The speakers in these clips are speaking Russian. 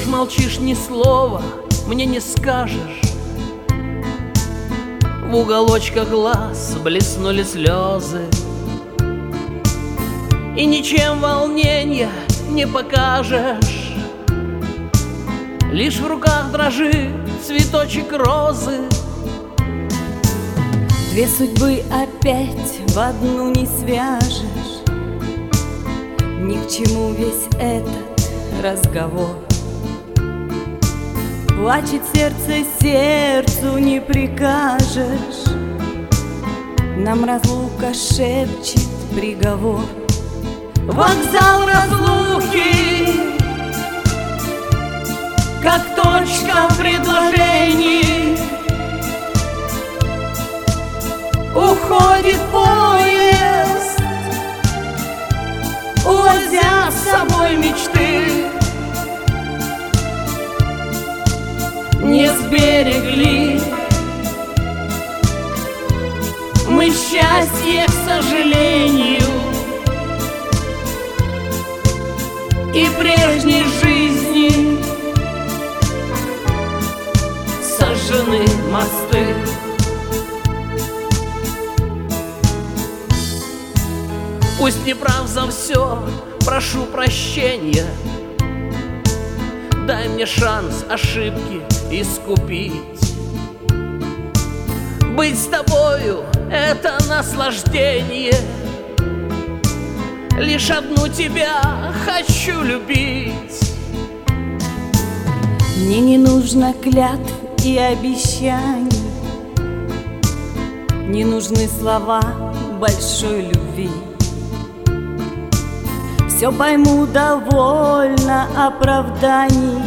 молчишь, ни слова мне не скажешь. В уголочках глаз блеснули слезы, и ничем волнения не покажешь. Лишь в руках дрожит цветочек розы. Две судьбы опять в одну не свяжешь. Ни к чему весь этот разговор. Плачет сердце, сердцу не прикажешь. Нам разлука шепчет приговор. Вокзал разлуки, как точка в предложении. Уходит поезд, увозя с собой мечты. Не сберегли мы счастье, к сожалению, и прежней жизни сожжены мосты. Пусть не прав за все, прошу прощения. Дай мне шанс ошибки искупить. Быть с тобою — это наслаждение. Лишь одну тебя хочу любить. Мне не нужно клятв и обещаний, не нужны слова большой любви. Все пойму, довольно оправданий.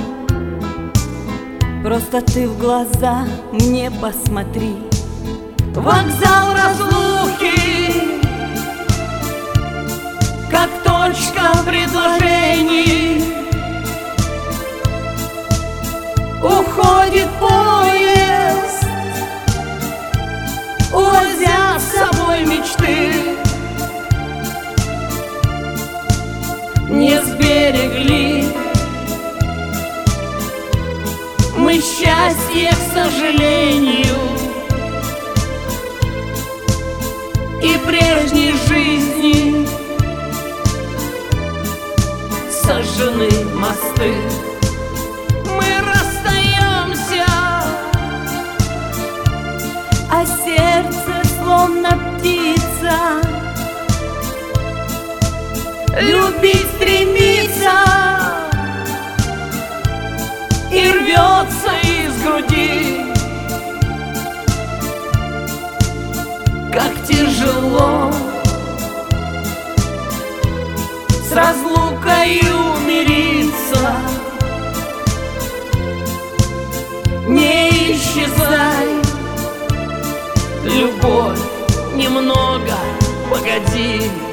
Просто ты в глаза мне посмотри. Вокзал разлуки, как точка в предложении. Уходит поезд, увозя с собой мечты. Не сберегли мы счастье, к сожалению, и прежней жизни сожжены мосты. Мы расстаемся, а сердце словно птица любить стремится и рвется из груди. Как тяжело с разлукою мириться. Не исчезай, любовь, немного погоди.